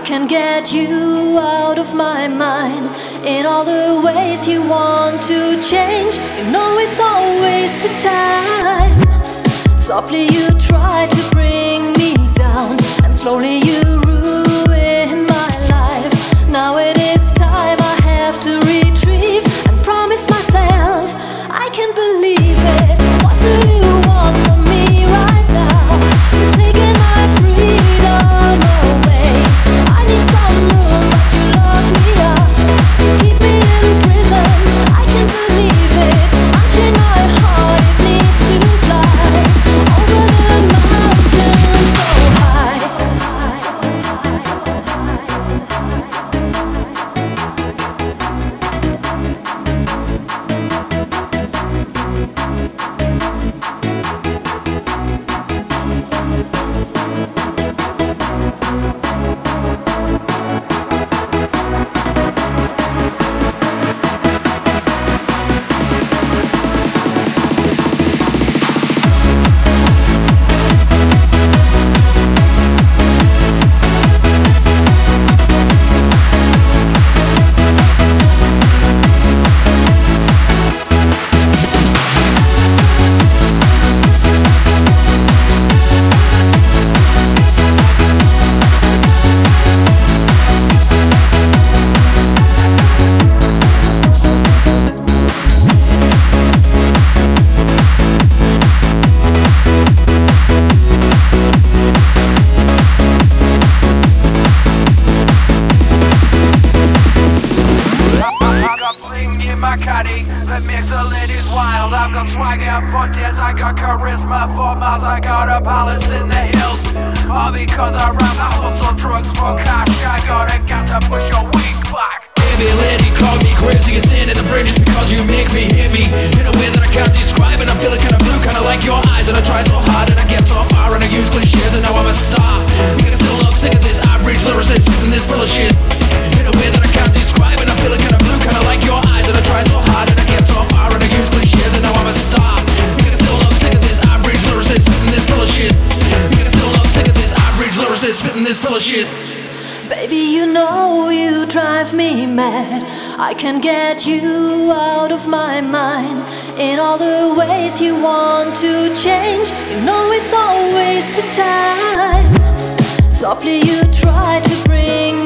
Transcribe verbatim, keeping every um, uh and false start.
can get you out of my mind in all the ways you want to change. You know it's all wasted time. Softly you try to bring me down, and slowly you ruin my life. Now it is time I have to retrieve and promise myself I can't believe it. What do you want from me right now? You're taking my freedom away. I need some moon, but you lock me up. You keep me in prison, I can't believe it. Unchain my heart, it needs to fly over the mountain so high. That makes the ladies wild. I've got swagger for days, I got charisma for miles. I got a palace in the hills, all because I rap. I hustle drugs for cash. I gotta get to push your weak back. Baby lady, call me crazy, insane in the brain just because you make me hit me in a way that I can't describe. And I'm feeling kinda blue, kinda like your eyes. And I try so hard and I get so far, and I use cliches and now I'm a star. You can still not sick of this average lyricist sitting this full of shit in a way that I can't describe. And I'm feeling kinda blue, kinda like your eyes. And I try so hard and I get so far, and I use cliches and now I'm a star. You can still not sick of this average lyricist sitting this full of shit. You can still not sick of this average lyricist spitting this full of shit. Baby, you know you drive me mad. I can get you out of my mind in all the ways you want to change. You know it's all wasted time. Softly you try to bring